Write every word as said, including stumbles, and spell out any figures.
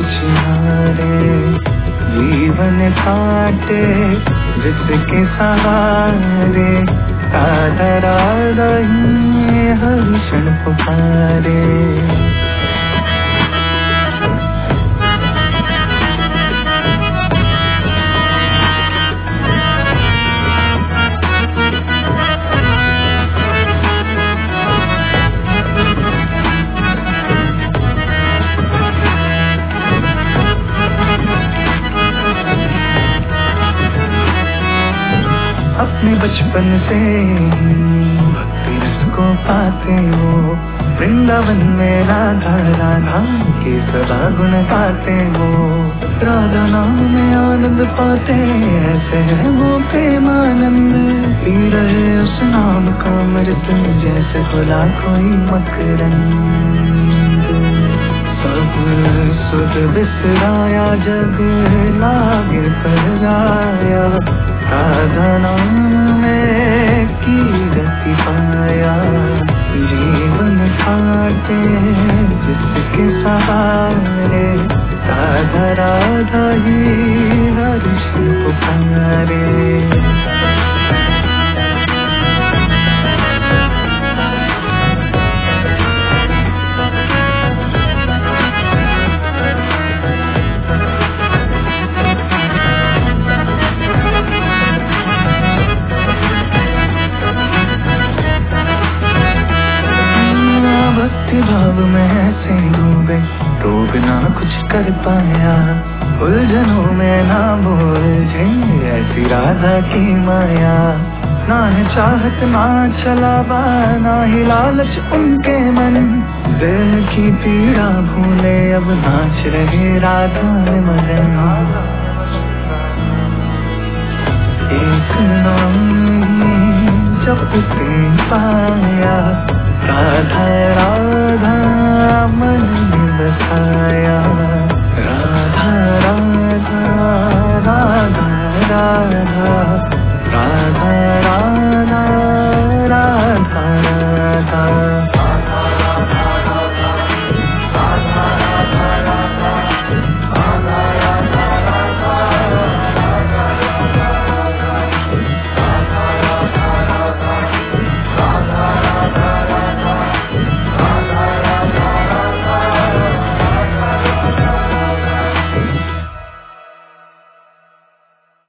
हारे, जीवन काटे जिसके सहारे, राधा राधा ही हर क्षण पुकारे। अपने बचपन से भक्ति रस को पाते हो, वृंदावन में राधा राधा के सदा गुण गाते हो। राधा नाम में आनंद पाते ऐसे है वो प्रेमानंद, पी रहे उस नाम का अमृत जैसे खुला कोई मकरंद। सब सुध बिसराया जग लागे पर जाया, राधा नाम में की गति पाया। जीवन काटे जिसके सहारे, राधा राधा ही हर क्षण पुकारे। भाव में ऐसे डूबे तो बिना कुछ कर पाया, उलझनों में ना बोझे ऐसी राधा की माया। ना है चाहत ना छलावा ना ही लालच उनके मन, दिल की पीड़ा भूले अब नाच रहे राधा मदन। एक नाम जपते पाया, राधा राधा मन में बसाया।